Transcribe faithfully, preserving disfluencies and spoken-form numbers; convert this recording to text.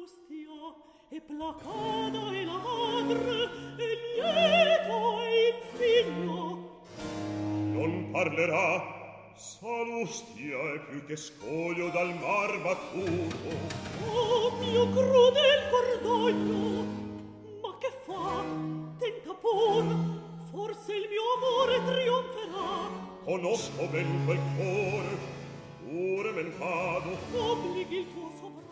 Salustia e placada e ladre e lieto e infigno. Non parlerà. Salustia è più che scoglio dal mar battuto. Oh, mio crudel cordoglio! Ma che fa? Tenta pur, forse il mio amore trionferà. Conosco ben quel cuore, pure men vado. Obblighi il tuo sovrano